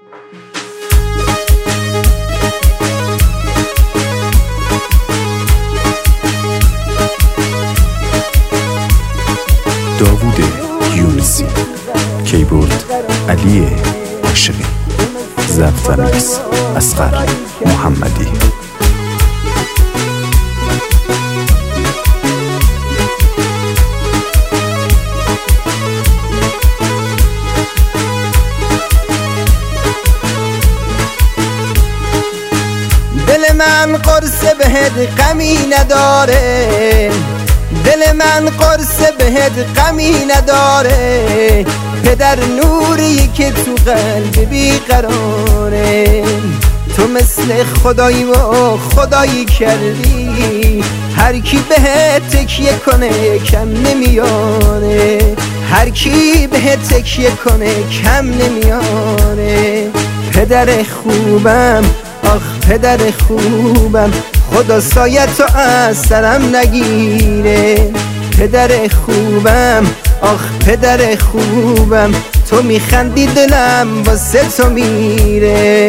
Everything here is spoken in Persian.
داوود یونسی، کیبورد علی عاشقی، ضبط و میکس اصغر محمدی. دل من قرص بهت غمی نداره، دل من قرص بهت غمی نداره، پدر نوری که تو قلب بیقراره. تو مثل خدایی و خدایی کردی، هر کی بهت تکیه کنه کم نمیاره، هر کی بهت تکیه کنه کم نمیاره. پدر خوبم آخ پدر خوبم، خدا سایت تو از سرم نگیره. پدر خوبم آخ پدر خوبم، تو میخندی دلم واسه تو میره.